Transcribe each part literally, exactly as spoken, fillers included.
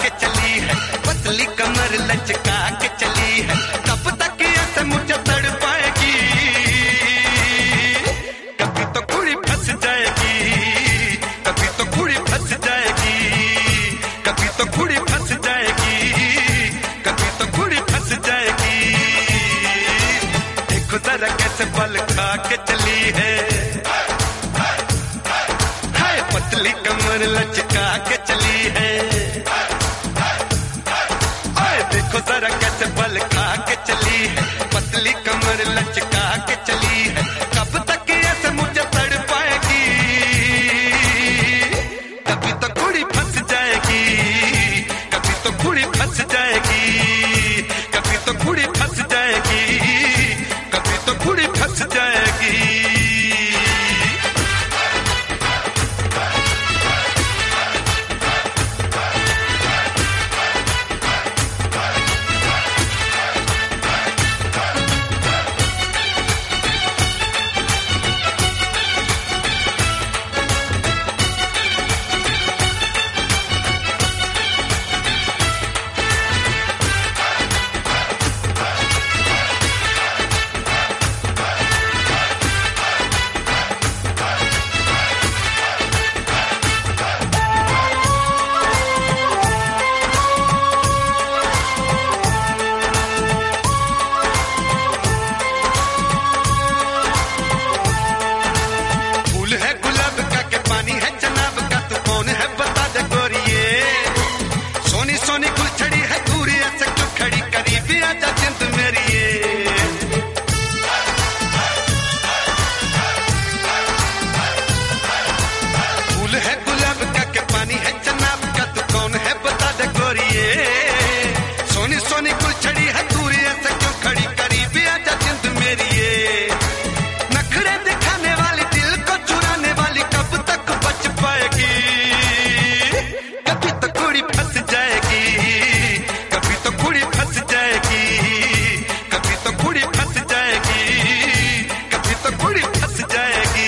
के चली है, पतली कमर लचका के चली है, कब तक ऐसे मुझे तड़ पाएगी, कभी तो कुड़ी फंस जाएगी, कभी तो कुड़ी फंस जाएगी, कभी तो कुड़ी फंस जाएगी, कभी तो कुड़ी फंस जाएगी। देखो जरा कैसे बल खा के चली है, हाय पतली कमर लचका के चली है, ओए देखो जरा कैसे बल खा के चली है, पतली कमर लचका के चली है, कब तक ऐसे मुझे तड़ पाएगी, कभी तो कुड़ी फंस जाएगी, कभी तो कुड़ी फंस जाएगी, कभी तो कुड़ी फंस जाएगी, कभी तो कुड़ी फंस जाएगी। सोनी गुलछड़ी है दूरी ऐसे क्यों खड़ी, करीबी आजा जिंद मेरी ये, फूल है गुलाब का के पानी है जनाब का, तू कौन है बता दे गोरिये, सोनी सोनी गुलछड़ी है दूरी ऐसे क्यों खड़ी, करीबी आजा जिंद मेरी ये, नखरे दिखाने वाली दिल को चुराने वाली कब तक बच पाएगी, कभी तो कुड़ी फंस जाएगी, कभी तो कुड़ी फंस जाएगी, कभी तो कुड़ी फंस जाएगी, कभी तो कुड़ी फंस जाएगी।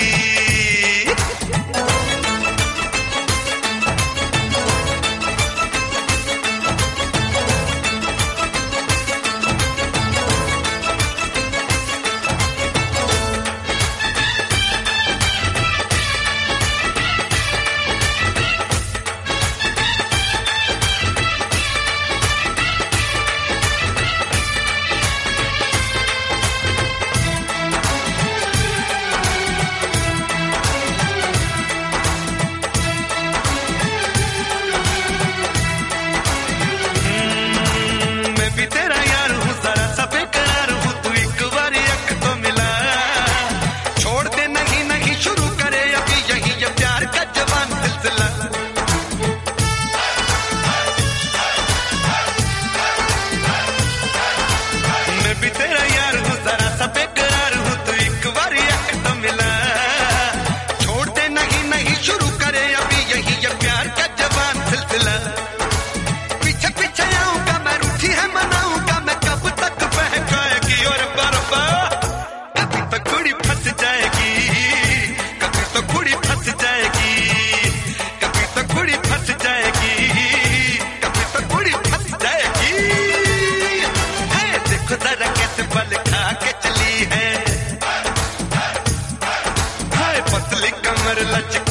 पतली कमर लचका